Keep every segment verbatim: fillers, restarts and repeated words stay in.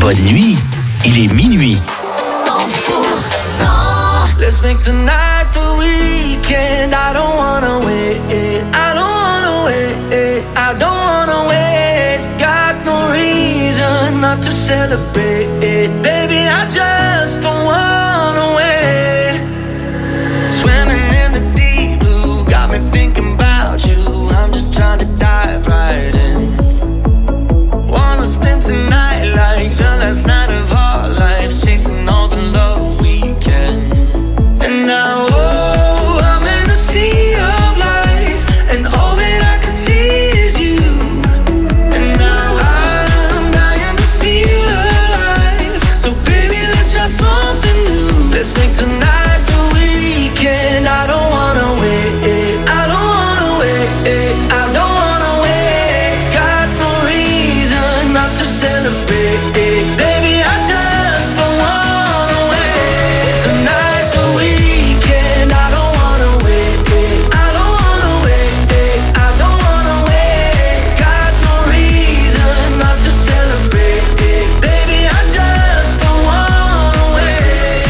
bonne nuit, il est minuit. cent pour cent. Let's make tonight the weekend. I don't wanna wait. I don't wanna wait. I don't wanna wait. Got no reason not to celebrate. Baby, I just don't wanna wait. Swimming in the deep blue got me thinking about you. I'm just trying to dive right in. Wanna spend tonight like the last night of our lives, chasing all the love we can. And now, oh, I'm in a sea of lights, and all that I can see is you. And now I'm dying to feel alive. So baby, let's try something new. Let's make tonight the weekend. I don't wanna wait. I don't wanna wait. I don't wanna wait. Got no reason not to celebrate. Baby, I just don't wanna wait. Tonight's the weekend. I don't wanna wait. I don't wanna wait. I don't wanna wait. Got no reason not to celebrate. Baby, I just don't wanna wait.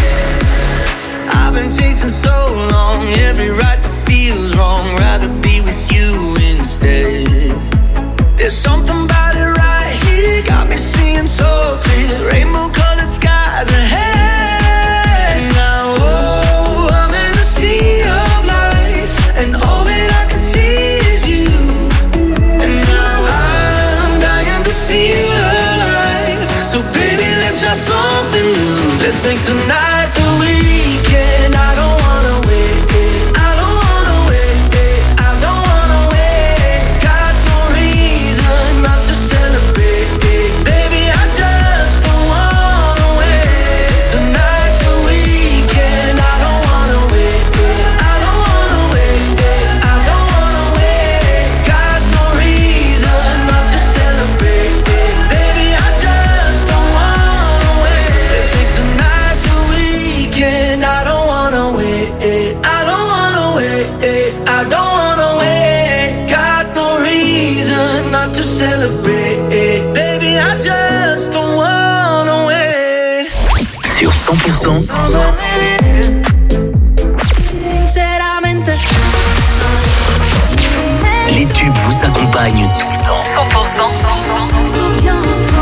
I've been chasing so long, every right that feels wrong. Rather be with you instead. There's something about it right here, got me seeing so clear. Rainbow colored skies ahead. Now, oh, I'm in a sea of lights, and all that I can see is you. And now I'm dying to feel alive. So baby, let's try something new. Let's make tonight the weekend. I don't wanna wait. I don't wanna wait. I don't wanna wait. Got no reason not to celebrate. Baby, I just don't wanna wait. Tonight's the weekend. I don't wanna wait. I don't wanna wait. I don't wanna wait. Got no reason not to celebrate. Baby, I just don't wanna wait. Let's make tonight the weekend. I don't wanna wait. I don't wanna wait. I don't wanna wait. Got no reason not to celebrate. Baby, I just don't wanna wait. Sur cent pour cent, Sinceramente. les tubes vous accompagnent tout le temps. cent pour cent. Souviens-toi.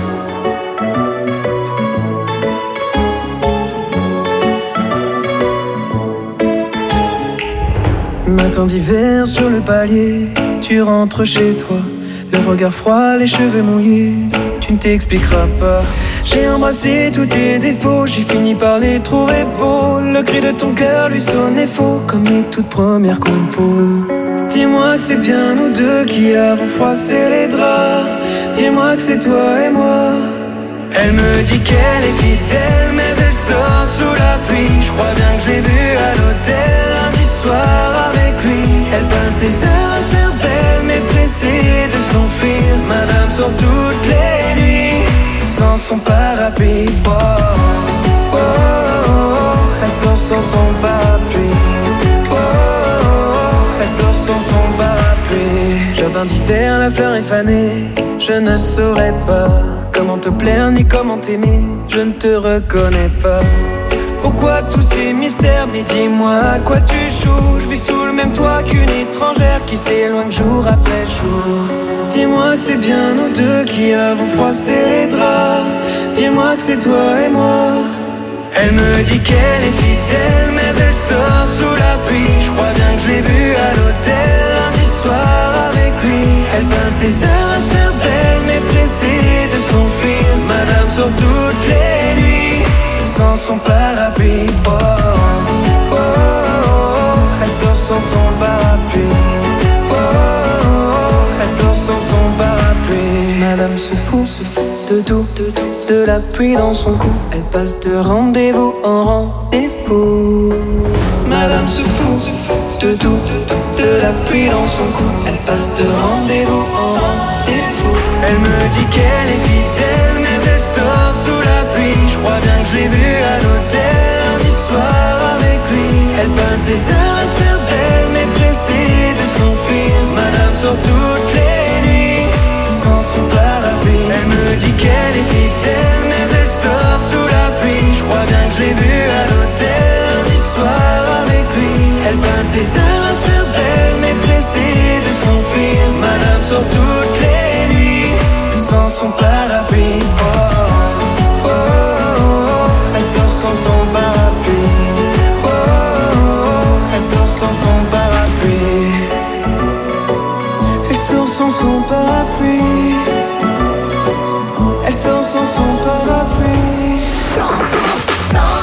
Matin d'hiver sur le palier, tu rentres chez toi, le regard froid, les cheveux mouillés, tu ne t'expliqueras pas. J'ai embrassé tous tes défauts, j'ai fini par les trouver beaux. Le cri de ton cœur lui sonnait faux, comme les toutes premières compos. Dis-moi que c'est bien nous deux qui avons froissé les draps. Dis-moi que c'est toi et moi. Elle me dit qu'elle est fidèle, mais elle sort sous la pluie. Je crois bien que je l'ai vue à l'hôtel lundi soir avec lui. Elle peint tes heures à se faire belle, mais pressée de s'enfuir. Madame sort toutes les nuits sans son parapluie. Oh, oh, oh, oh. Elle sort sans son parapluie. Oh, oh, oh. Elle sort sans son parapluie. Jardin d'hiver, la fleur est fanée. Je ne saurais pas comment te plaire ni comment t'aimer. Je ne te reconnais pas. Pourquoi tous ces mystères? Mais dis-moi à quoi tu joues. Je vis sous le même toit qu'une étrangère qui s'éloigne jour après jour. Dis-moi que c'est bien nous deux qui avons froissé les draps. Dis-moi que c'est toi et moi. Elle me dit qu'elle est fidèle, mais elle sort sous la pluie. Je crois bien que je l'ai vue à l'hôtel lundi soir avec lui. Elle peint tes heures à se faire belle, mais pressée de s'enfuir. Madame sort toutes les nuits sans son parapluie. Oh, oh, oh, oh. Elle sort sans son parapluie. Oh, oh, oh. Elle sort sans son parapluie. Madame se fout, se fout de tout, de tout, de la pluie dans son cou. Elle passe de rendez-vous en rendez-vous. Madame se fout, se fout de tout, de tout, de la pluie dans son cou. Elle passe de rendez-vous en rendez-vous. Elle me dit qu'elle est fidèle, mais elle sort sous la pluie. Je crois bien que je l'ai vue à l'hôtel lundi soir avec lui. Elle peint des heures à se faire belle, mais pressée de s'enfuir. Madame sort toutes les nuits sans son parapluie. Elle me dit qu'elle est fidèle, son parapluie. Oh, oh, oh, oh. Elle sort sans son parapluie. Oh, oh, oh. Elle sort sans son parapluie. Elle sort sans son parapluie. Elle sort sans son parapluie. cent pour cent.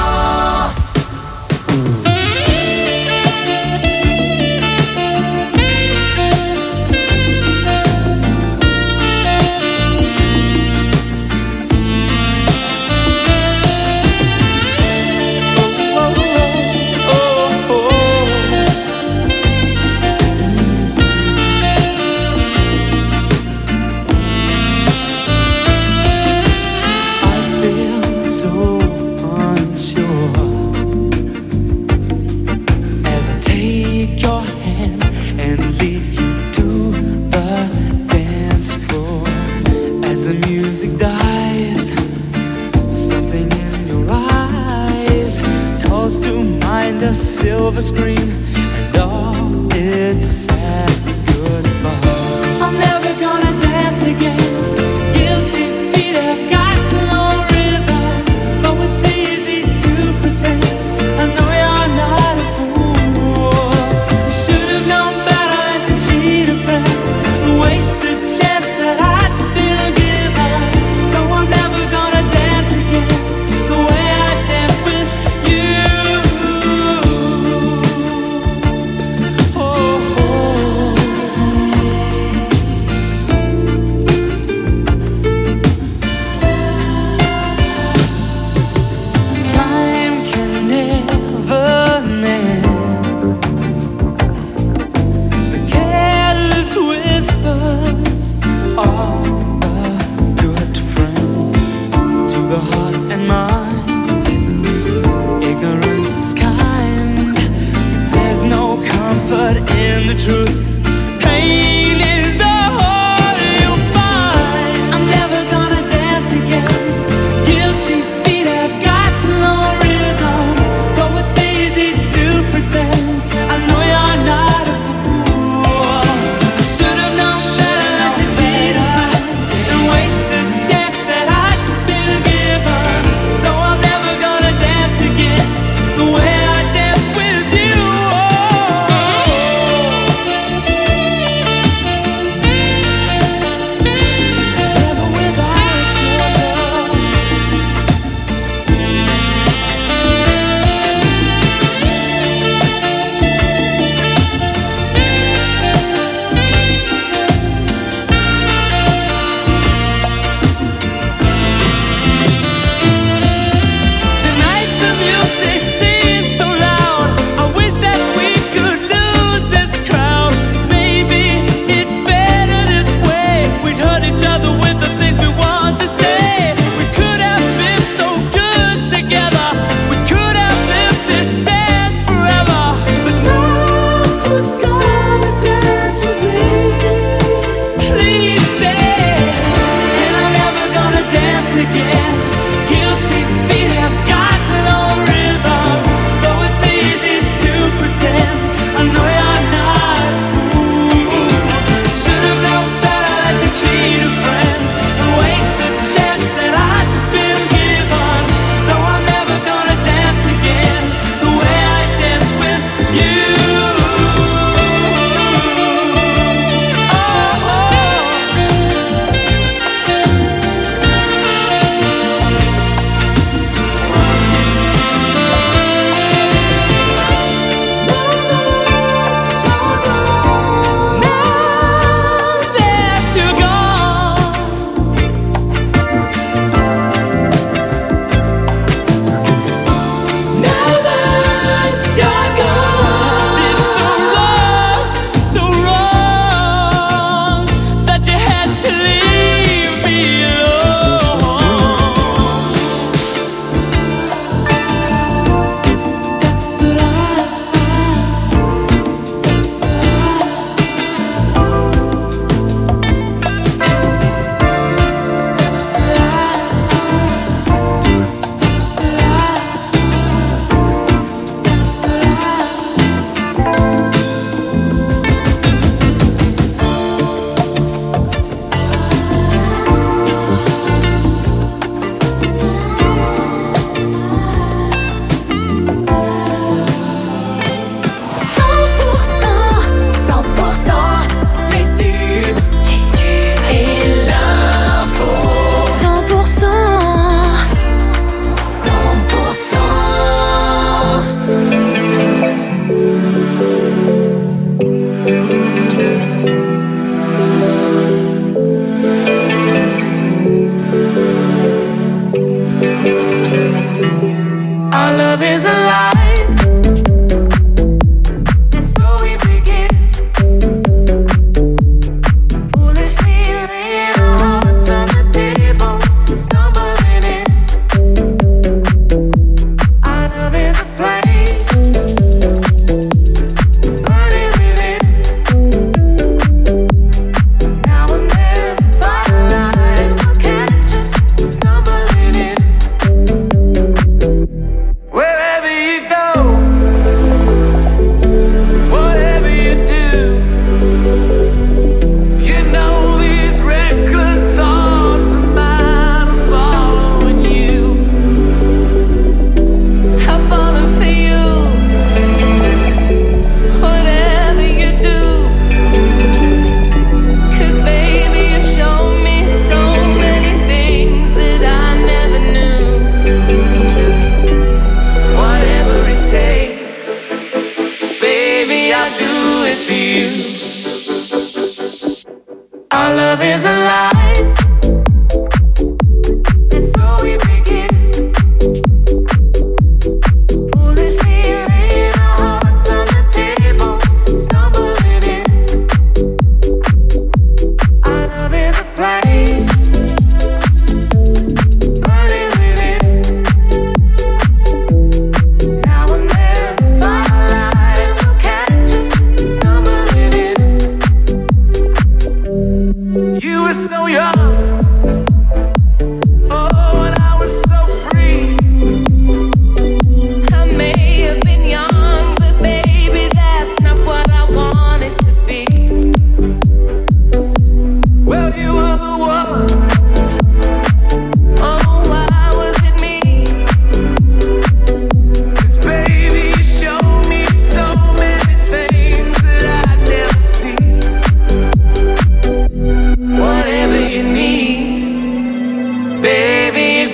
Silver screen and all its sad goodbye. I'm never gonna dance again. Guilty feet have got no rhythm, though it's easy to pretend. I know you're not a fool. You should have known better than to cheat a friend and waste the chance that I'd been given. So I'm never gonna dance again the way I danced with you. In the truth, pain is the whole you'll find. I'm never gonna dance again. Guilty feet have got no rhythm, though it's easy to pretend. I know you're not a fool. I should have known better than to cheat a friend and waste the chance that I'd been given. So I'm never gonna dance again the way I danced with you.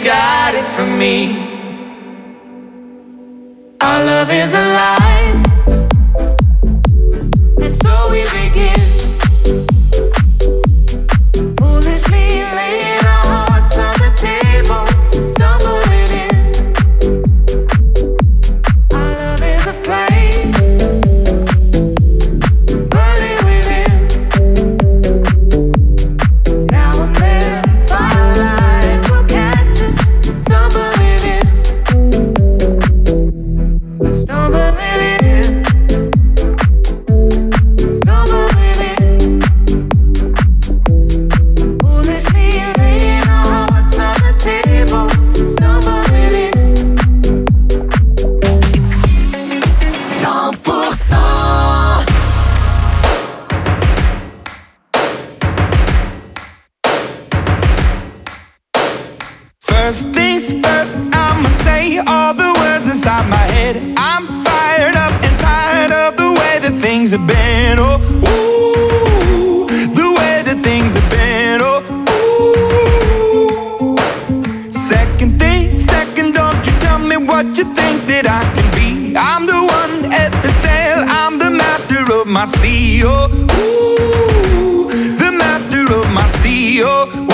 got it from me. Our love is alive, and so we begin. Foolishly laying our hearts on the table, stumbling in. Our love is a flame, burning within. Now and then, firelight will catch us, stumbling in. Stumbling in, stumbling in. Foolishly laying our hearts on the table, stumbling in. cent pour cent. First things first, I'ma say all the words inside my head. I'm fired up and tired of the way that things have been. Oh, ooh, the way that things have been. Oh, ooh. Second thing, second, don't you tell me what you think that I can be. I'm the one at the sail, I'm the master of my sea. Oh, ooh, the master of my sea. Oh, ooh.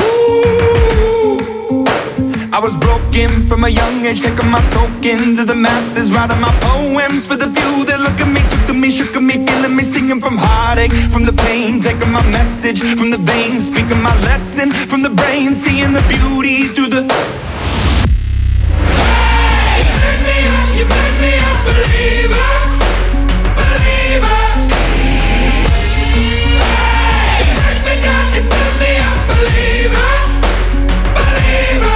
I was broken from a young age, taking my soak into the masses, writing my poems for the few that look at me, took to me, shook at me, feeling me, singing from heartache, from the pain, taking my message from the veins, speaking my lesson from the brain, seeing the beauty through the. Hey, you burn me up, you burn me up, believer, believer. Hey, you burn me down, you burn me up, believer, believer.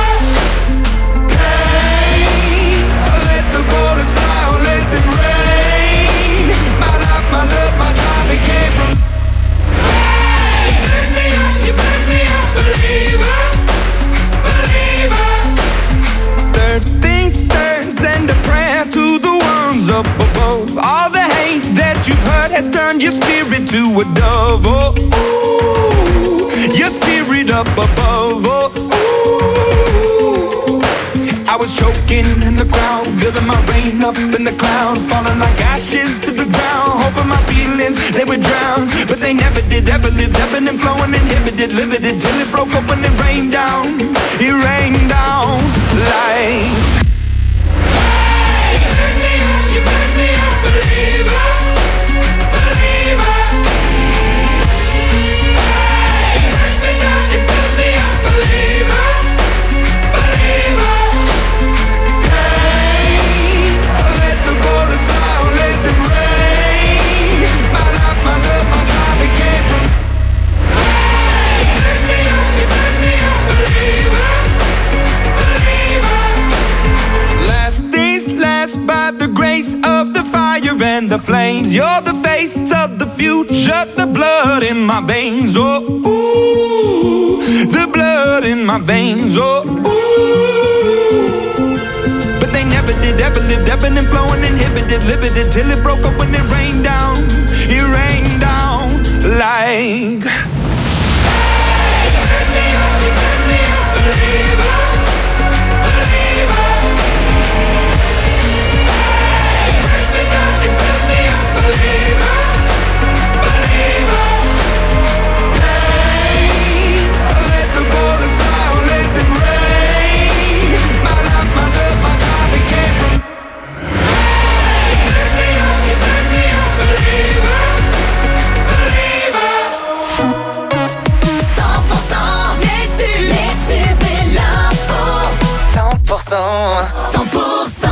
Let the borders fly, or let them rain. My life, my love, my drive, it came from. Hey, you burn me up, you burn me up, believer, believer. Third things third, send a prayer to the ones up above. All the hate that you've heard has turned your spirit to a dove. Oh, ooh, your spirit up above. Oh, ooh. I was choking in the crowd, building my rain up in the cloud, falling like ashes to the ground, hoping my feelings, they would drown, but they never did, ever lived, ebbing and flowing, inhibited, limited, till it broke up and it rained down, it rained down like. Hey, you burn me up, you burn me up, believer, believer. Hey, you burn me down, you burn me up, believer, believer. Let the borders fly, or let them rain. My life, my love, my drive, it came from. Hey, you burn me up, you burn me up, believer, believer. Last things last, by the grace of the fire and the flames. You're the face of the future, the blood in my veins. Oh, ooh, the blood in my veins. Oh, ooh. But they never did, ever lived, ebbing and flowing, inhibited, limited, till it broke up when it rained down. It rained down like. Hey, you burn me up, you burn me up, believer, believer. Hey, you burn me down, you burn me up, believer, believer. Hey, let the borders fly, or let them rain. My life, my love, my drive, it came from. Hey, you burn me up, you burn me up, believer, believer. cent pour cent. Les tubes, les tubes et l'info. cent pour cent. cent pour cent.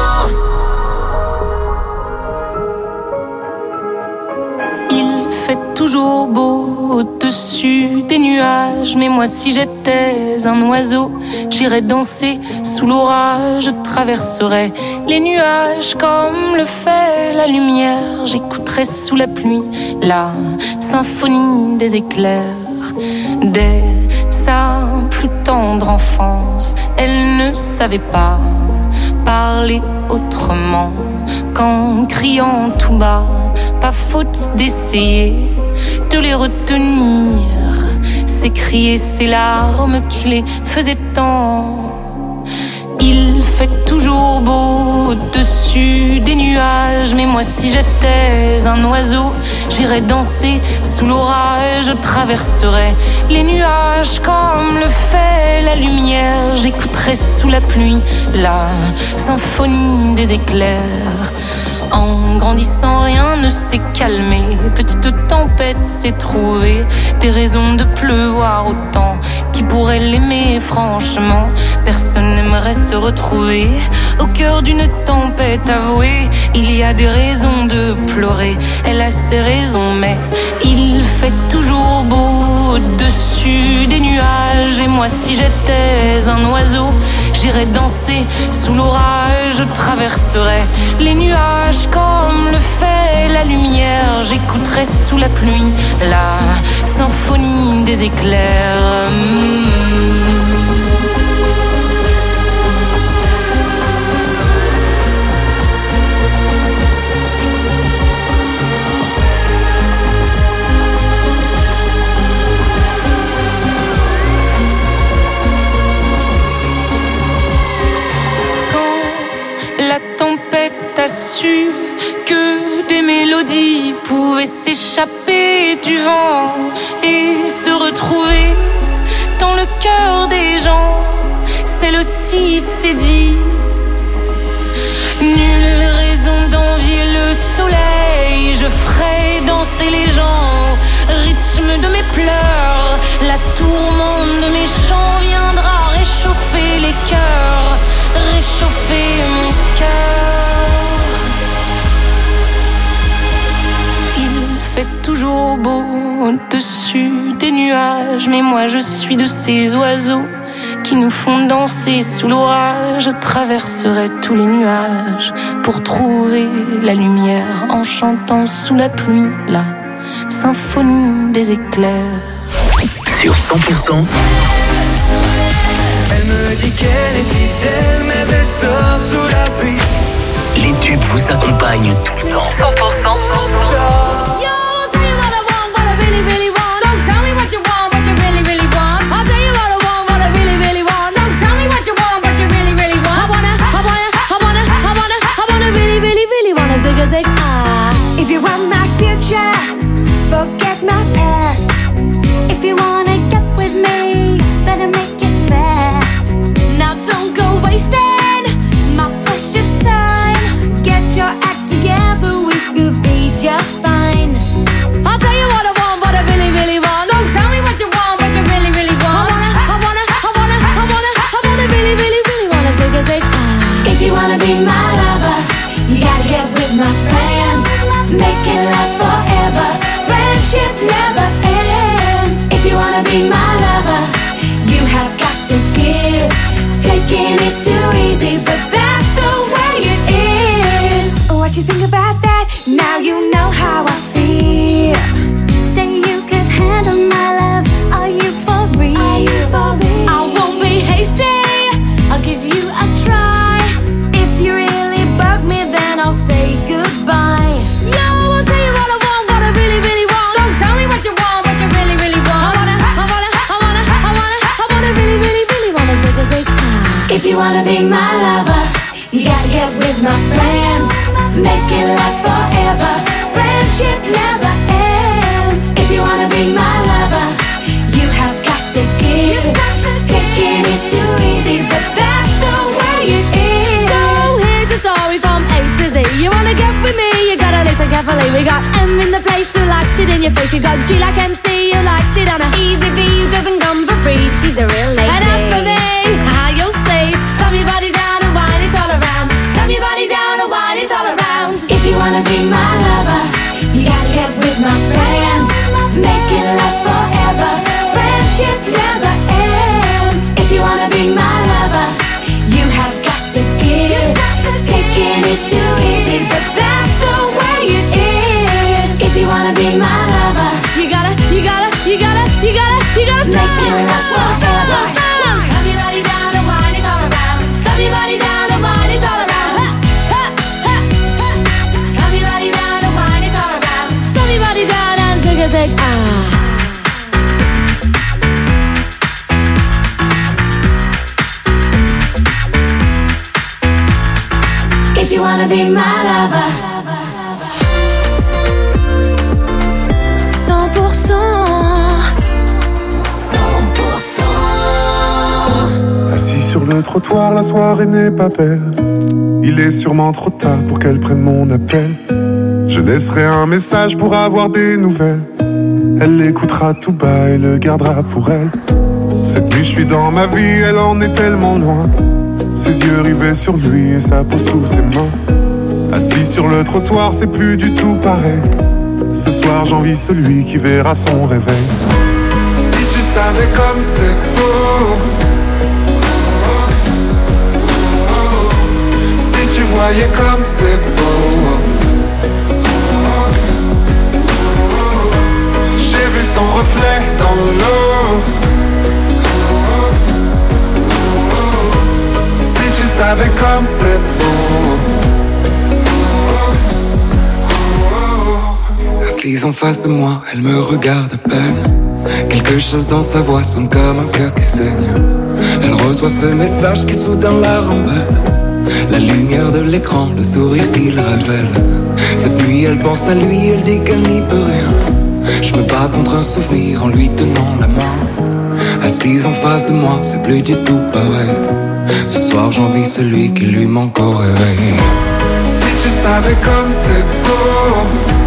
Il fait toujours beau au-dessus des nuages, mais moi si j'étais un oiseau, j'irais danser sous l'orage, je traverserais les nuages comme le fait la lumière, j'écouterais sous la pluie la symphonie des éclairs. Dès sa plus tendre enfance, elle ne savait pas parler autrement qu'en criant tout bas. Pas faute d'essayer de les retenir, ces cris et ces larmes qui les faisaient tant Il fait toujours beau au-dessus des nuages, mais moi si j'étais un oiseau, j'irais danser sous l'orage, je traverserais les nuages comme le fait la lumière, j'écouterais sous la pluie la symphonie des éclairs. En grandissant, rien ne s'est calmé. Petite tempête s'est trouvée des raisons de pleuvoir autant. Qui pourrait l'aimer, franchement? Personne n'aimerait se retrouver au cœur d'une tempête avouée. Il y a des raisons de pleurer, elle a ses raisons, mais il fait toujours beau au-dessus des nuages. Et moi, si j'étais un oiseau, j'irais danser sous l'orage, je traverserais les nuages comme le fait la lumière, j'écouterai sous la pluie la symphonie des éclairs. Quand la tempête a su que des mélodies pouvaient s'échapper du vent et se retrouver dans le cœur des gens, celle aussi s'est dit. Nulle raison d'envier le soleil, je ferai danser les gens, rythme de mes pleurs, la tourmente de mes chants viendra réchauffer les cœurs, réchauffer mon cœur. Il fait toujours beau au-dessus des nuages, mais moi je suis de ces oiseaux qui nous font danser sous l'orage. Je traverserai tous les nuages pour trouver la lumière en chantant sous la pluie la symphonie des éclairs. Sur cent pour cent. Elle me dit qu'elle est fidèle, mais elle sort sous la pluie. Les tubes vous accompagnent tout le temps. cent pour cent. Yo, I'll tell you what I want, what I really, really want. So tell me what you want, what you really, really want. I'll tell you what I want, what I really, really want. So tell me what you want, what you really, really want. I wanna, I wanna, I wanna, I wanna, I wanna really, really, really wanna zig a zig ah. If you want my future, forget my past. If you wanna get with me, better make it fast. Now don't go wasting my precious time. Get your act together, we could be just fine. I'll tell you what I want, what I really, really want. So tell me what you want, what you really, really want. I wanna, I wanna, I wanna, I wanna, I wanna really, really, really wanna zig a zig ah. If you wanna be my lover, you gotta get with my friends. Make it last forever. Friendship never ends. If you wanna be my lover, you have got to give. Taking is too easy, but that's the way it is. What you think about that? Now you know how I feel. Say you could handle my love. Are you for real? Are you for real? I won't be hasty. I'll give you a try. If you really bug me, then I'll say goodbye. Yo, I'll tell you what I want, what I really, really want. So tell me what you want, what you really, really want. I wanna, I wanna, I wanna, I wanna, I wanna really, really, really wanna zig a zig ah. If you wanna be my lover, you gotta get with my friends. Make it last forever. Friendship never ends. If you wanna be my lover, you have got to give. Taking is too easy, but that's the way it is. So here's the story from A to Z. You wanna get with me, you gotta listen carefully. We got M in the place who likes it in your face. You got G like M C, who likes it on a easy B, who doesn't come for free. She's a real lady. And as for me, how you'll say, slam your body down and wine it all around. Slam your body down and wine it all around. If you wanna be my lover, you gotta get with my friends. Make it last forever. Friendship never ends. If you wanna be my lover, you have got to give. Taking is too easy, but that's the way it is. If you wanna be my lover, You gotta, you gotta, you gotta, you gotta, you gotta make it last forever. be my lover? cent pour cent cent pour cent. Assis sur le trottoir, la soirée n'est pas belle. Il est sûrement trop tard pour qu'elle prenne mon appel. Je laisserai un message pour avoir des nouvelles. Elle l'écoutera tout bas et le gardera pour elle. Cette nuit je suis dans ma vie, elle en est tellement loin. Ses yeux rivés sur lui et sa peau sous ses mains. Assis sur le trottoir, c'est plus du tout pareil. Ce soir j'envie celui qui verra son réveil. Si tu savais comme c'est beau, si tu voyais comme c'est beau. J'ai vu son reflet dans l'eau. Si tu savais comme c'est beau. Assise en face de moi, elle me regarde à peine. Quelque chose dans sa voix sonne comme un cœur qui saigne. Elle reçoit ce message qui soudain la rend belle. La lumière de l'écran, le sourire qu'il révèle. Cette nuit elle pense à lui, elle dit qu'elle n'y peut rien. Je me bats contre un souvenir en lui tenant la main. Assise en face de moi, c'est plus du tout pareil. Ce soir j'envie celui qui lui manque au réveil. Si tu savais comme c'est beau,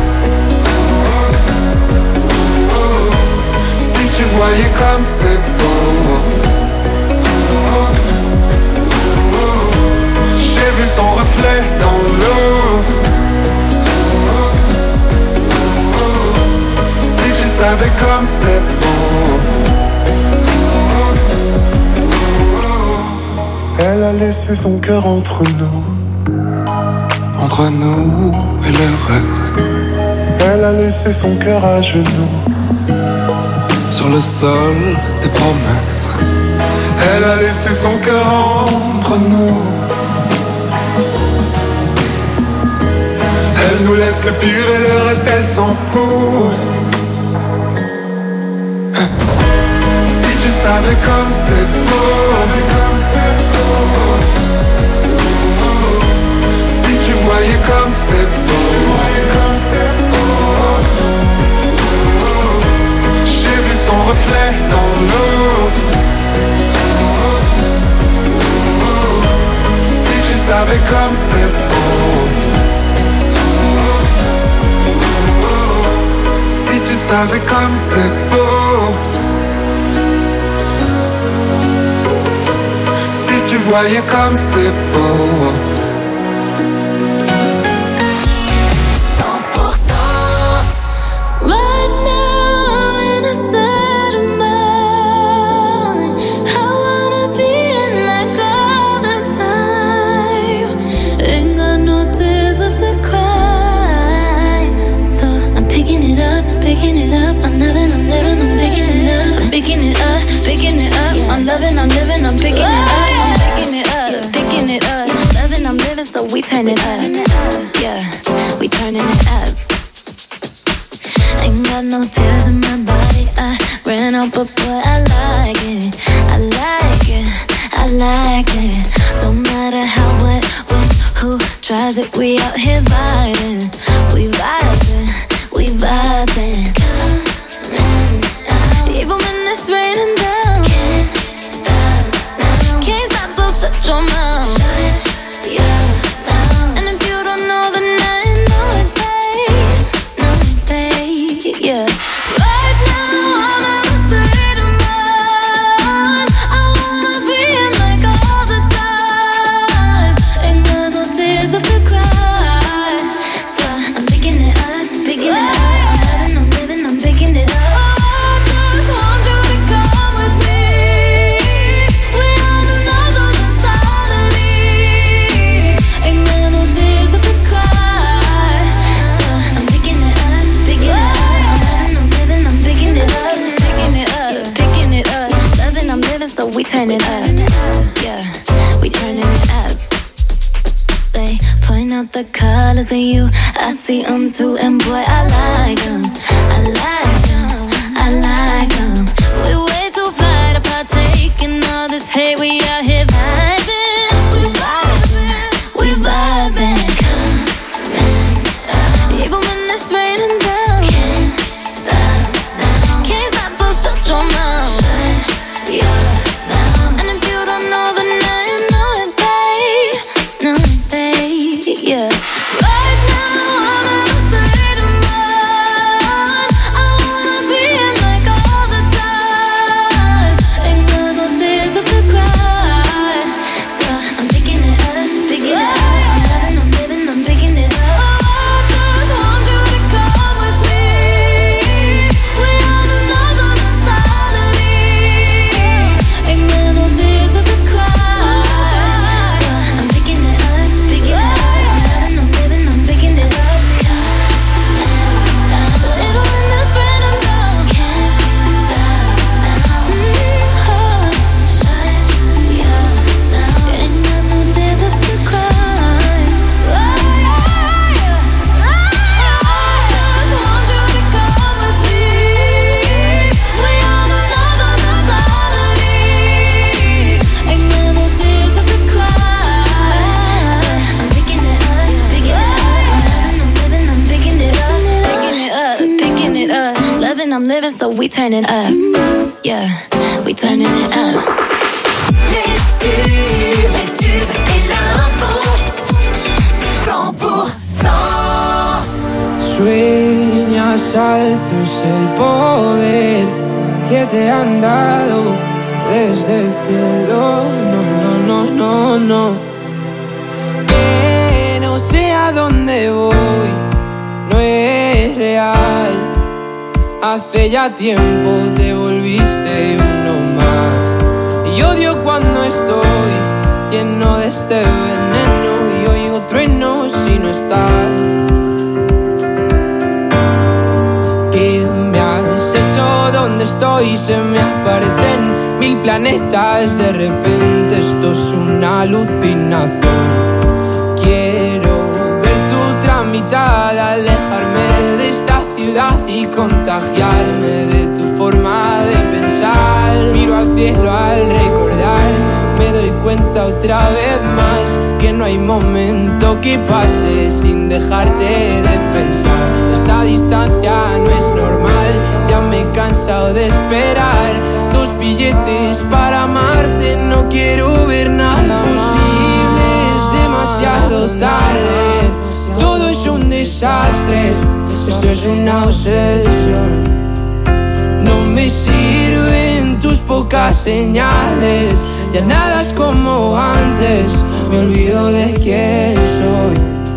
si tu voyais comme c'est beau. J'ai vu son reflet dans l'eau. Si tu savais comme c'est beau. Elle a laissé son cœur entre nous. Entre nous et le reste. Elle a laissé son cœur à genoux. Sur le sol des promesses. Elle a laissé son cœur entre nous. Elle nous laisse le pire et le reste elle s'en fout. Si tu savais comme c'est beau. Si tu voyais comme c'est beau. J'ai vu son reflet dans l'eau. Si tu savais comme c'est beau. Si tu savais comme c'est beau. Si tu voyais comme c'est beau. I'm loving, I'm living, I'm picking it up. I'm picking it up, yeah, picking it up. Loving, I'm living, so we turn it up. Yeah, we turning it up. Ain't got no tears in my body. I ran out, but boy, I like it. I like it, I like it. Don't matter how, what, when, who tries it. We out here vibing, we vibing, we vibing. Even when it's raining down. Shut your mouth. Shut your mouth. And if you don't know, then I know it, babe. Know it, babe. Yeah. Right now I'm in a state of mind. I wanna be in like all the time. Ain't got no tears left to cry. So I'm picking it up, picking it up. I'm loving, I'm living, I'm picking it up. Oh, I just want you to come with me. We are the love. So we turn it up, yeah, we turning it up. They point out the colors in you, I see them too, and boy, I like them, I like them, I like them. We way too fly to partake in all this hate, we out here vibing, we vibing, we vibing. I'm living, so we turning up. Yeah, we turning it up. Les tubes, les tubes et l'info. cent pour cent. Sueñas alto es el poder que te han dado desde el cielo. No, no, no, no, no. Que no sé a dónde voy, no es real. Hace ya tiempo te volviste uno más. Y odio cuando estoy lleno de este veneno y oigo truenos si no estás. ¿Qué me has hecho? ¿Dónde estoy? Se me aparecen mil planetas. De repente esto es una alucinación. Quiero ver tu otra mitad, alejarme de esta ciudad y contagiarme de tu forma de pensar. Miro al cielo al recordar, me doy cuenta otra vez más que no hay momento que pase sin dejarte de pensar. Esta distancia no es normal, ya me he cansado de esperar. Dos billetes para amarte, no quiero ver nada posible, es demasiado tarde. Todo es un desastre, esto es una obsesión. No me sirven tus pocas señales, ya nada es como antes, me olvido de quién soy.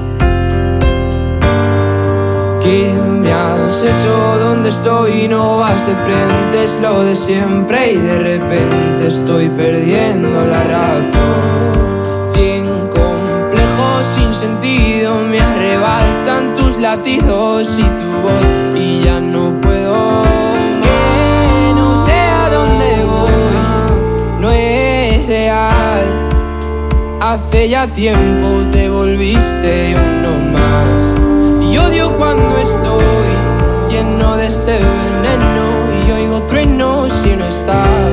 ¿Qué me has hecho? ¿Dónde estoy? No vas de frente, es lo de siempre y de repente estoy perdiendo la razón. Cien complejos sin sentido me arrebatan tus latidos y tu voz y ya no puedo. Que no sé a dónde voy, no es real. Hace ya tiempo te volviste uno más. Y odio cuando estoy lleno de este veneno y oigo truenos si no estás.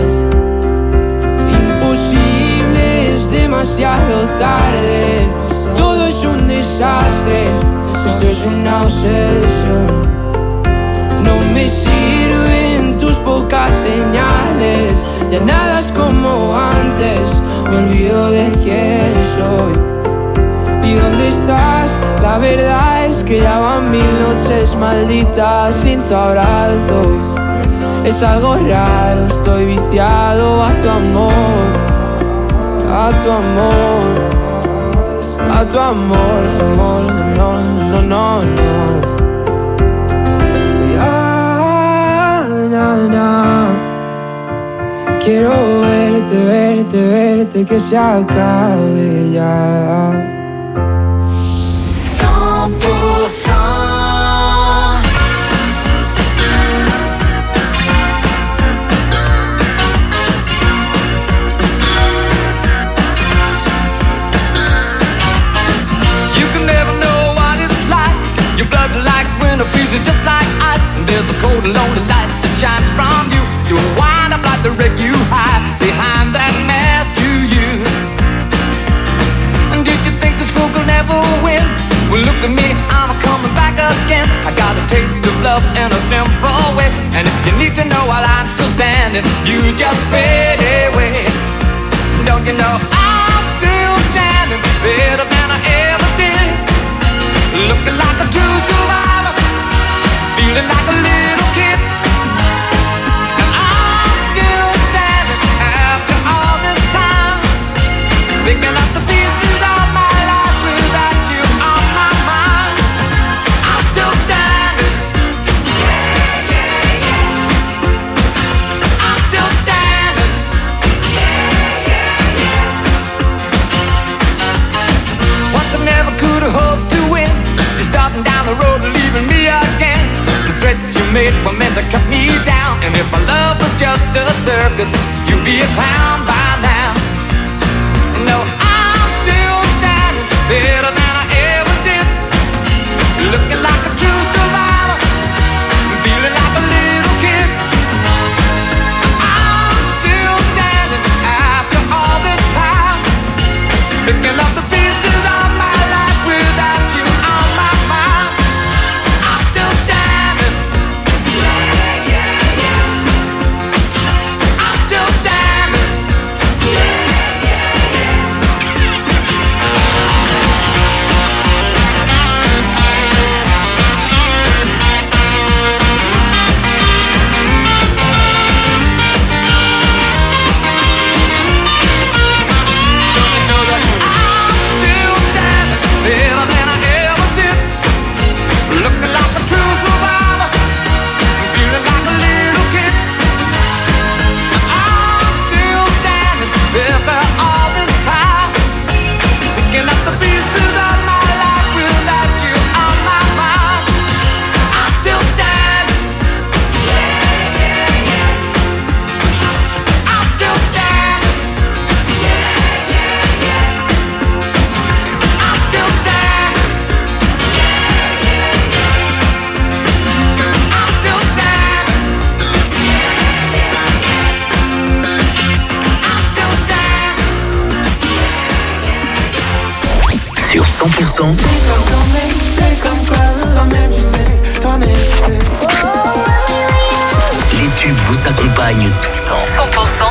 Imposible, es demasiado tarde. Todo es un desastre, esto es una obsesión. No me sirven tus pocas señales, ya nada es como antes, me olvido de quién soy. ¿Y dónde estás? La verdad es que ya van mil noches malditas sin tu abrazo. Es algo raro, estoy viciado a tu amor, a tu amor, a tu amor, amor, no, no, no, no. Ya, na, na. Quiero verte, verte, verte, que se acabe ya. cent pour cent. You can never know what it's like. Your blood like winter freezes just like ice. And there's a cold and lonely light that shines from you. You wind up like the wreck you hide behind that mask you use. And did you think this fool could never win? Well, look at me, I'm coming back again. I got a taste of love in a simple way. And if you need to know while I'm still standing, you just fade away. Don't you know I'm still standing better than I ever did? Looking like a true survivor, feeling like a little kid. And I'm still standing after all this time, picking up the pieces of my life without you on my mind. I'm still standing. Yeah, yeah, yeah. I'm still standing. Yeah, yeah, yeah. Once I never could have hoped to win. You're starting down the road and leaving me again. The threats you made were meant to cut me down. And if my love was just a circus, you'd be a clown by now. No, I'm still standing better than I ever did. Looking like a true survivor, feeling like a little kid. I'm still standing after all this time, picking up the pieces of my life without you on my mind. I'm still standing. Yeah, yeah, cent pour cent. Les tubes vous accompagnent tout le temps. cent pour cent.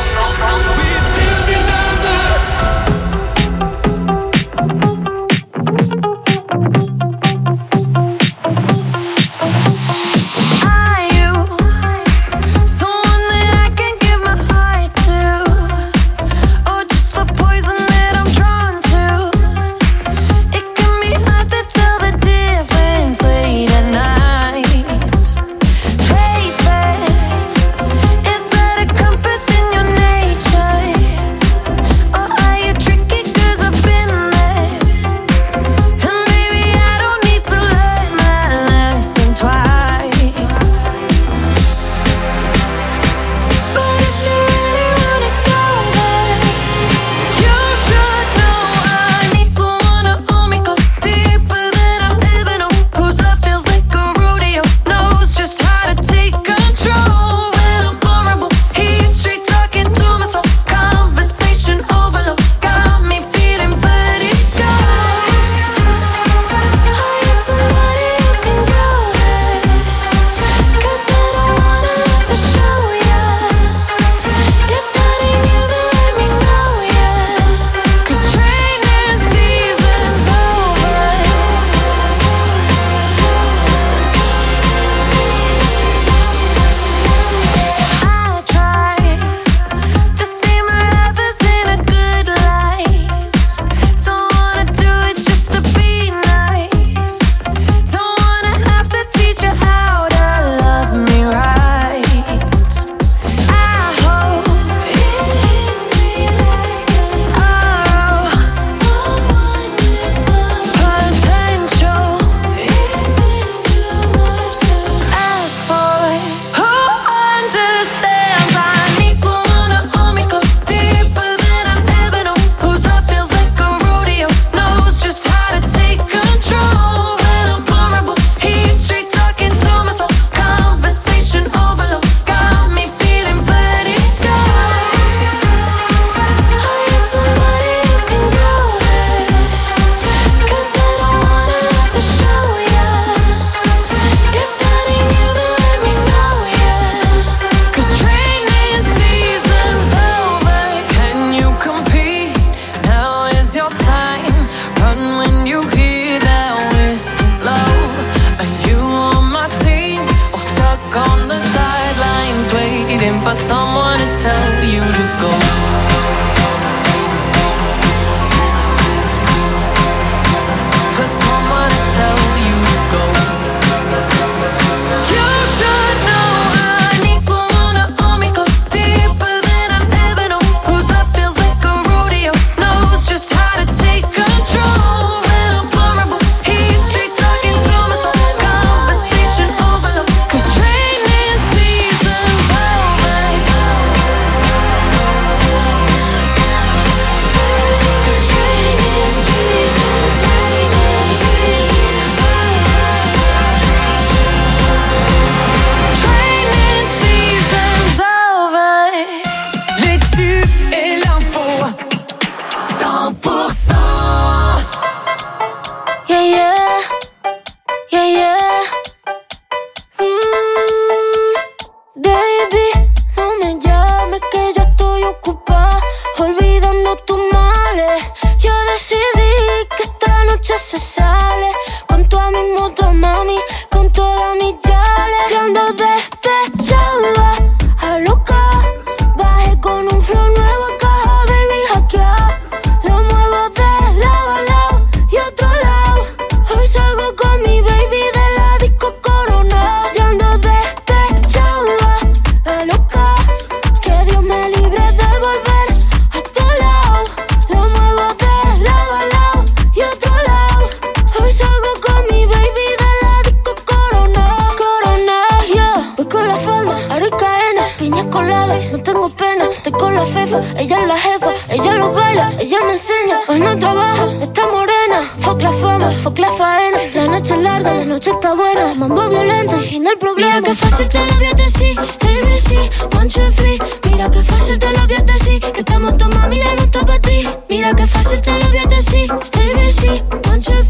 Ella es la jefa, ella lo baila, ella me enseña. Hoy no trabaja, está morena. Fuck la fama, fuck la faena. La noche es larga, la noche está buena. Mambo violento y fin del problema. Mira que fácil te lo voy a decir. A B C, one, two, three. Mira que fácil te lo voy a decir. Que estamos tu mami, ya no está para ti. Mira que fácil te lo voy a decir. A B C, one, two,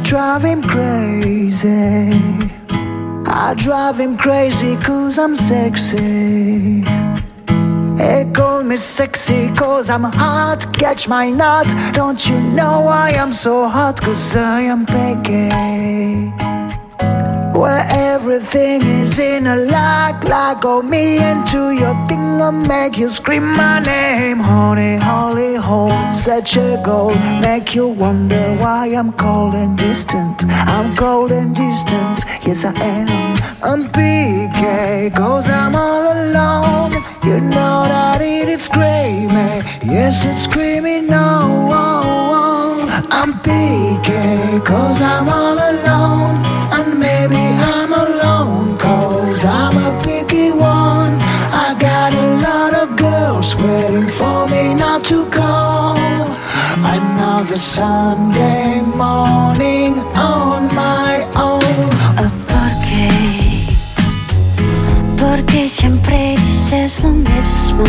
drive him crazy. I drive him crazy cause I'm sexy. They call me sexy cause I'm hot. Catch my nut. Don't you know I am so hot cause I am picky. Where everything is in a lock. Like oh me into your thing. I'll make you scream my name. Honey, holy hole, such a goal. Make you wonder why I'm cold and distant. I'm cold and distant, yes I am. I'm P K cause I'm all alone. You know that it is screaming. Yes it's screaming no. I'm P K cause I'm all alone. And maybe I'm alone cause I'm a picky one. I got a lot of girls waiting for me not to call. Another Sunday morning on my own. Oh, ¿por qué? Porque siempre dices lo mismo.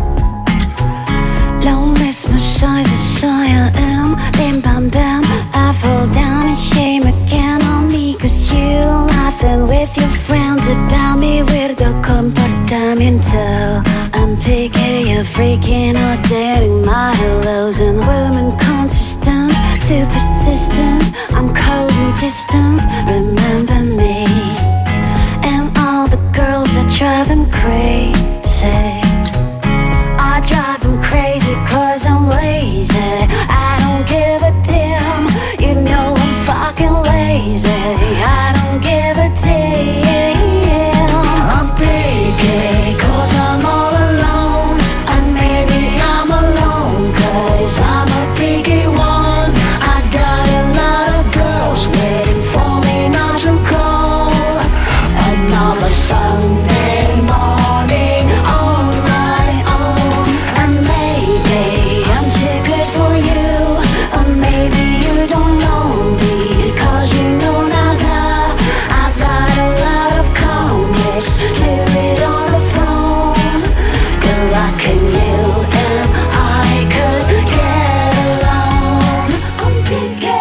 Lo mismo soy, as I am. Bim bam bam, I fall down and shame again on me. Cause you laughing with your friends about me. Weirdo comportamiento. I'm picky, you're freaking out, dating my hellos. And women consistent, too persistent. I'm cold and distant, remember me. And all the girls that drive them crazy. I drive them crazy cause I'm lazy. I don't give a damn. You know I'm fucking lazy. I don't give a damn. I'm picky cause I'm all alone. And maybe I'm alone cause I'm a picky one. I've got a lot of girls waiting for me not to call. Another Sunday morning on my own. And maybe I'm too good for you. Or maybe you don't know me cause you know nada. I've got a lot of comics to read on the phone. Good luck in you and I could get along. I'm picky.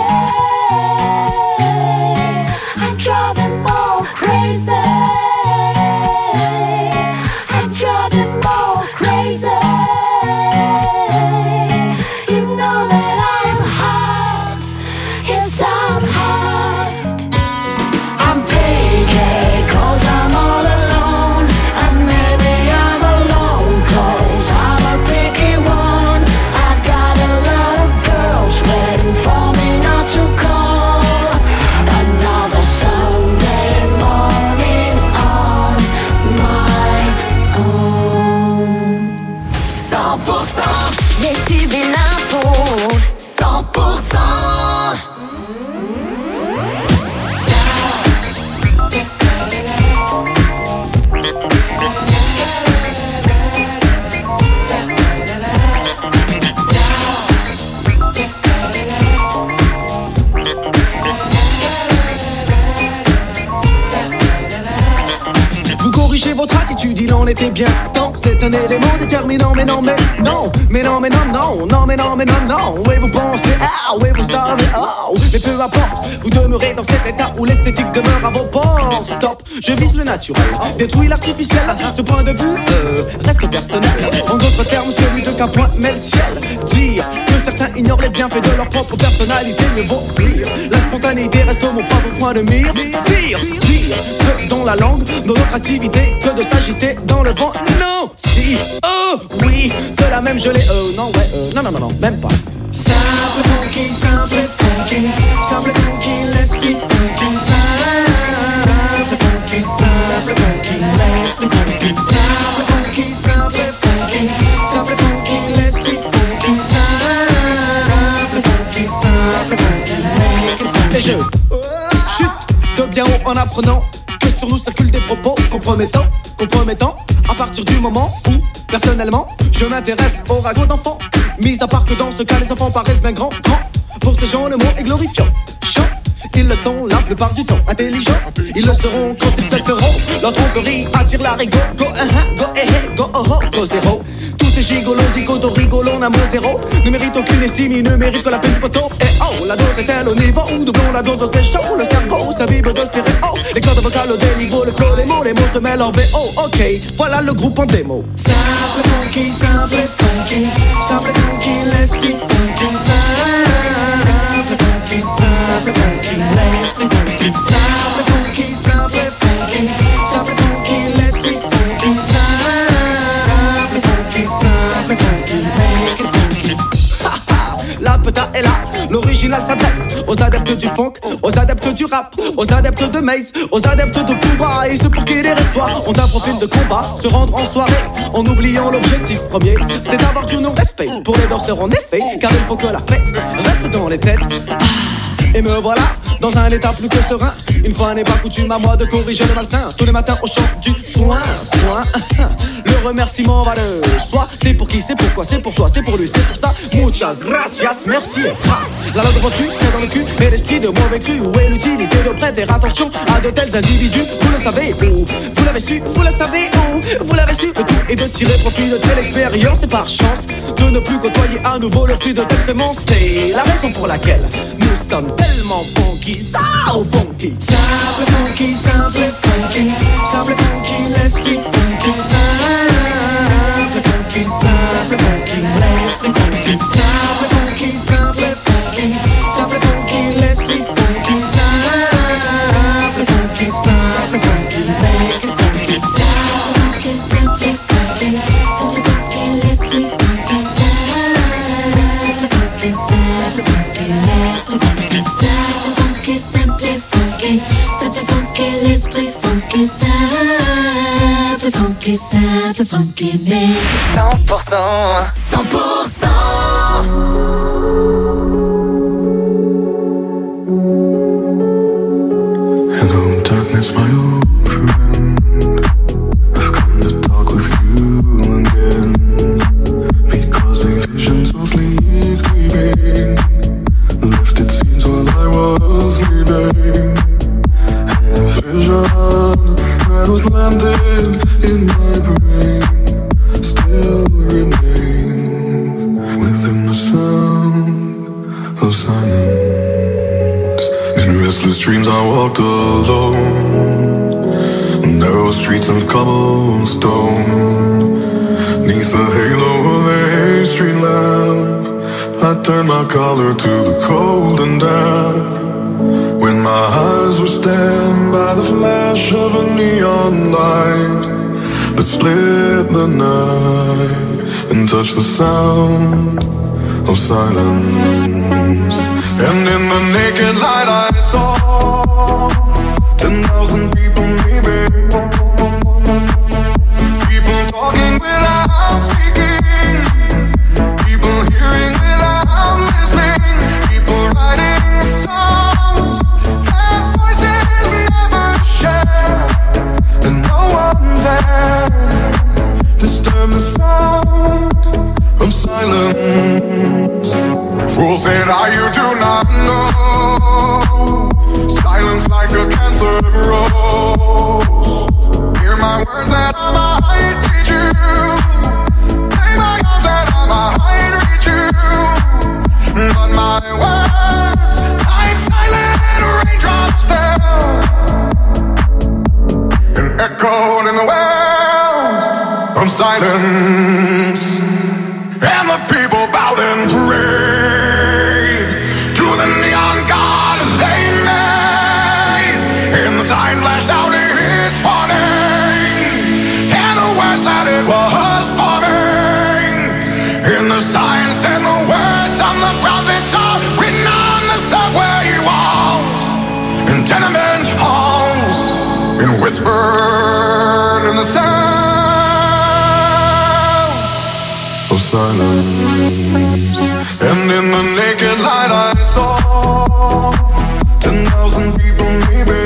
I drive them all crazy. I drive them all crazy. You know that I'm hot. Yes, I'm hot. I'm picky cause I'm all alone. And maybe I'm alone cause I'm a picky one. I've got a lot of girls waiting for me not to call. Another Sunday morning on my own. cent pour cent, les tubes et l'info. cent pour cent. Vous corrigez votre attitude, il en était bien temps. C'est un élément déterminant, mais non, mais non. Mais non, mais non, non, non, mais non, mais non, non. Oui, vous pensez, ah, oui, vous savez, oh. Mais peu importe, vous demeurez dans cet état où l'esthétique demeure à vos portes. Stop, je vise le naturel, détruis l'artificiel. Ce point de vue euh, reste personnel. En d'autres termes, celui de qu'un point met le ciel. Dire que certains ignorent les bienfaits de leur propre personnalité, mieux vaut rire. La spontanéité reste mon propre point de mire. Pire, dire ce dont la langue, dans notre activité, que de s'agiter dans le vent. Non, si, oh, oui, de la même gelée. Euh, non, ouais, euh, non, non, non, non, même pas. Simple funky, simple funky, simple funky, let's be funky. Simple funky, simple funky, let's be funky. Simple funky, simple funky, simple funky, let's be funky. Simple funky, simple funky, make it funky. Et je chute de bien haut en apprenant que sur nous circulent des propos compromettants, compromettants. À partir du moment où, personnellement, je m'intéresse au ragot d'enfants. Mis à part que dans ce cas, les enfants paraissent bien grands, grands. Pour ces gens, le mot est glorifiant. Chant, ils le sont la plupart du temps. Intelligents, ils le seront quand ils cesseront. Leur tromperie attire la rigo. Go, uh, go, eh, eh, go, oh, oh, go, zéro. Tous ces gigolos, zigotos, rigolons, n'amour zéro. ne mérite aucune estime, il ne mérite que la peine du poteau. Et oh, la dose est-elle au niveau où doublons la dose de ses chaud. Le cerveau s'abîme de stéréo, les cordes vocales au déniveau, le flow, les mots, les mots se mêlent en V O. Ok, voilà le groupe en démo. Simple funky, simple funky, simple funky, let's be funky. Simple funky, simple funky, let's be funky. Simple funky, simple funky, simple funky, let's be funky. Simple funky, simple funky, make it funky. Ha ha, la peta est là. L'original s'adresse aux adeptes du funk, aux adeptes du rap, aux adeptes de Maze, aux adeptes de Pumba et ceux pour qui les restoirs ont un profil de combat. Se rendre en soirée en oubliant l'objectif premier, c'est d'avoir du non-respect pour les danseurs en effet, car il faut que la fête reste dans les têtes. Ah, et me voilà dans un état plus que serein. Une fois n'est pas coutume à moi de corriger le malsain. Tous les matins au chant du soin, soin. Le remerciement va de soi. C'est pour qui, c'est pourquoi, c'est pour toi, c'est pour lui, c'est pour ça. Muchas gracias, merci et trace. La langue reçue est dans le cul, mais l'esprit de mauvais cru. Où est l'utilité de prêter attention à de tels individus? Vous le savez où? Vous l'avez su, vous le savez où? Vous l'avez su, le tout est de tirer profit de telle expérience. Et par chance de ne plus côtoyer à nouveau le fruit de telle semence. C'est la raison pour laquelle nous sommes tellement funky, ça au funky. Simple funky, simple funky, simple funky, let's be funky. Simple funky, simple funky, let's be funky. Simple funky, simple funky, simple funky, let's be funky. Simple funky, simple funky, make it funky. Simple funky, simple funky, simple funky, let's be funky. Simple funky, simple funky, let's be funky. Simple funky, simple funky, simple funky, let's be funky. Simple funky, simple funky, make it cent pour cent cent pour cent. Hello, darkness, my old friend. I've come to talk with you again, because a vision softly creeping left its scenes while I was sleeping, and the vision that was planted in my brain still remains within the sound of silence. In restless dreams I walked alone, narrow streets of cobblestone, neath the halo of a street lamp I turned my collar to the cold and damp. When my eyes were stabbed by the flash of a neon light that split the night and touched the sound of silence. And in the naked light I saw ten thousand people maybe, people talking without speaking, people hearing without listening, people writing songs that voices never share, and no one dared disturb the sound of silence. Fools said, "Ah, you do not know. Silence like a cancer grows. Hear my words and I might teach you. Lay my arms and I might reach you. But my words, like silent raindrops, fell and echoed in the wells of silence. And the people bowed and prayed to the neon god they made. And the sign flashed out its warning, and the words that it was forming. And the sign said the words of the prophets are written on the subway walls and tenement halls, and whispered in the sound of silence. And in the naked light I saw ten thousand people maybe,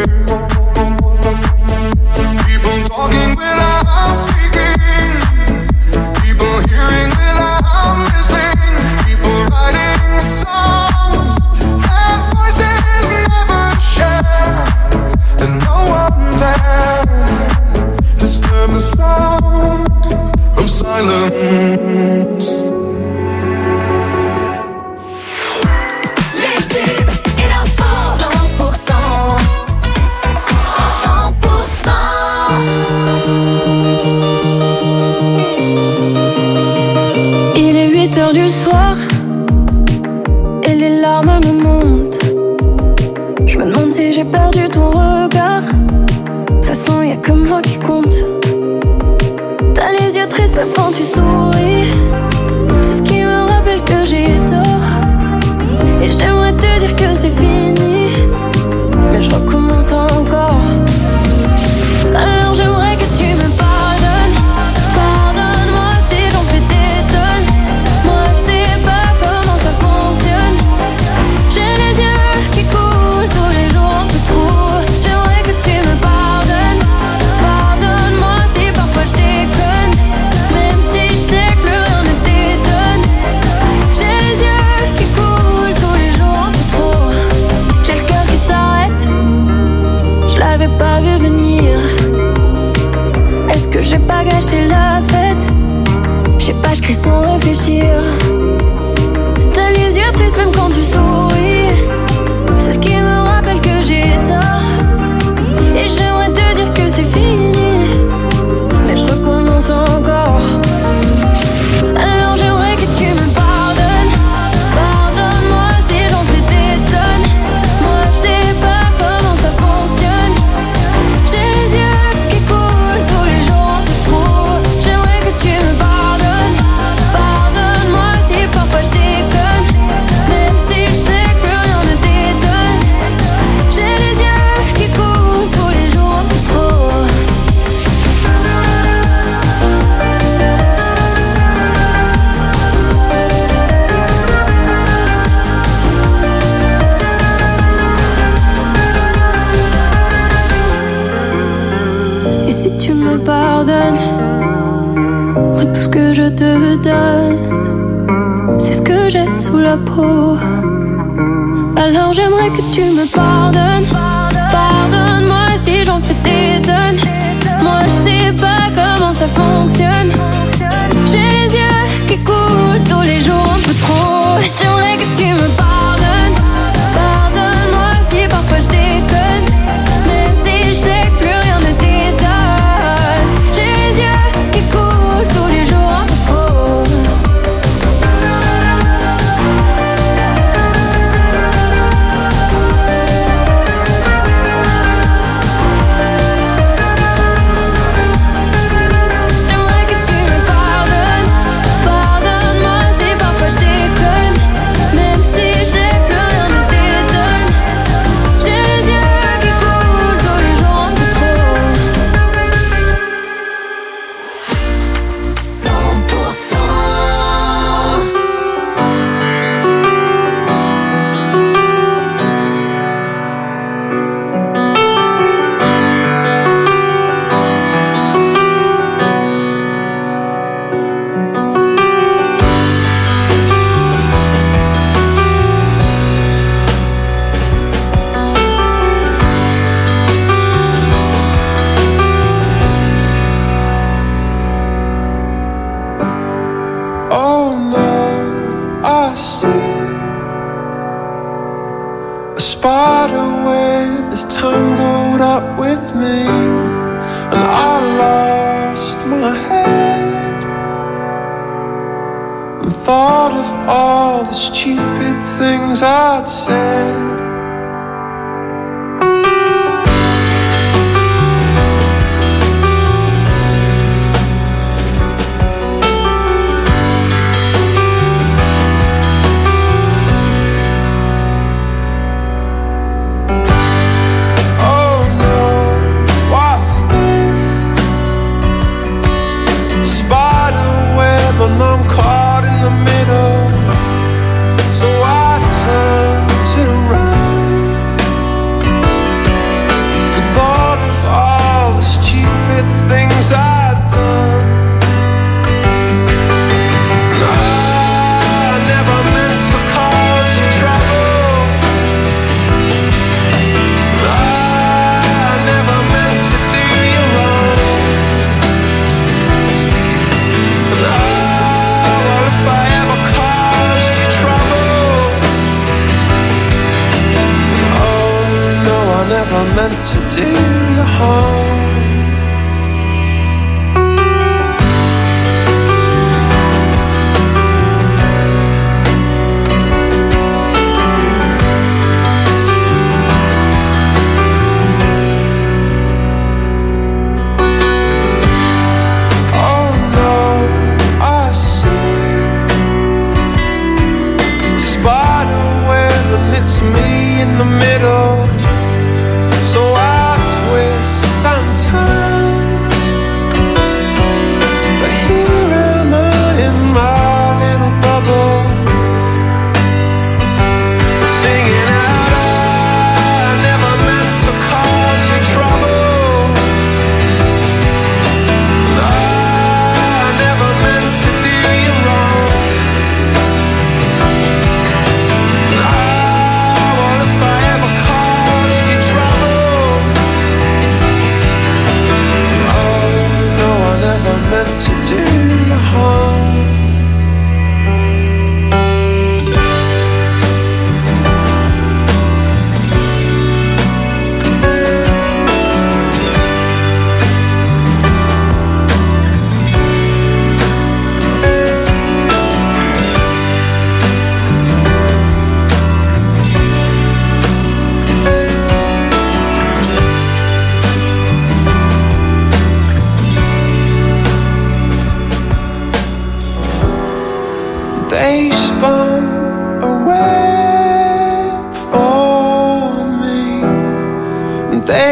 people talking without speaking, people hearing without listening, people writing songs that voices never share, and no one dared disturb the sound of silence. du soir et les larmes me montent. Je me demande si j'ai perdu ton regard. De toute façon, y'a que moi qui compte. T'as les yeux tristes même quand tu souris. C'est ce qui me rappelle que j'ai tort. Et j'aimerais te dire que c'est fini, mais je recommence encore. Alors j'aimerais que tu me pardonnes. Pardonne-moi si j'en fais des tonnes. Moi je sais pas comment ça fonctionne. J'ai les yeux qui coulent tous les jours un peu trop. J'aimerais que tu me pardonnes. Pardonne-moi si parfois je déconne, même si je sais que plus rien ne t'étonne. J'ai les yeux qui coulent tous les jours un peu trop. J'ai le cœur qui s'arrête, je l'avais pas vu venir. Est-ce que j'ai pas gâché la fête? Je sais pas, je crie sans réfléchir. T'as les yeux tristes même quand tu souris. C'est ce qui me rappelle que j'ai tort. Et j'aimerais te dire que c'est fini, mais je recommence encore. Alors j'aimerais que tu me pardonnes. Pardonne-moi si j'en fais des tonnes. Moi je sais pas comment ça fonctionne. J'ai les yeux qui coulent tous les jours un peu trop. J'aimerais que tu me pardonnes. Pardonne-moi si parfois je déconne, même si je sais que plus rien ne t'étonne. J'ai les yeux qui coulent tous les jours un peu trop. Et si tu me pardonnes, moi tout ce que je te donne, c'est ce que j'ai sous la peau. Alors j'aimerais que tu me pardonnes. Pardonne-moi si j'en fais des tonnes. Moi je sais pas comment ça fonctionne. J'ai les yeux qui coulent tous les jours un peu trop. J'aimerais que tu me pardonnes. Pardonne-moi si parfois je déconne, même si je sais que plus rien ne t'étonne. J'ai les yeux qui coulent tous les jours un peu trop. J'aimerais que tu me pardonnes. Pardonne-moi si parfois je déconne, même si je sais que plus rien ne t'étonne. J'ai les yeux qui coulent tous les jours un peu trop. cent pour cent. Oh no, I see a spider web is tangled up with me, and I lost my head and thought of all the stupid things I'd said. Oh no, what's this? Spider web and I'm caught in the middle. So I turn to the right.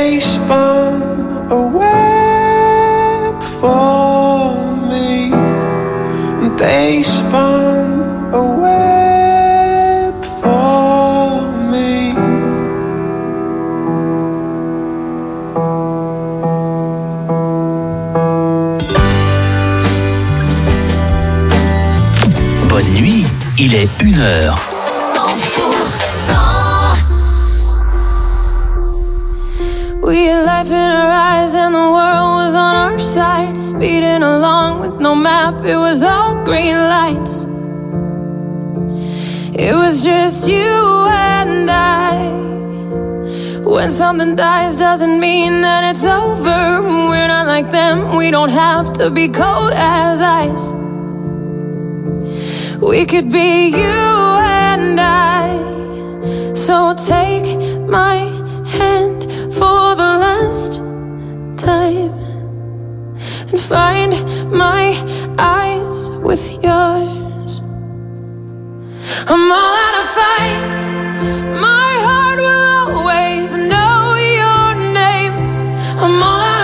They spun a web for me. They spun a web for me. Bonne nuit, il est une heure. We had life in our eyes and the world was on our side. Speeding along with no map, it was all green lights. It was just you and I. When something dies doesn't mean that it's over. We're not like them, we don't have to be cold as ice. We could be you and I. So take my hand for the last time and find my eyes with yours. I'm all out of fight,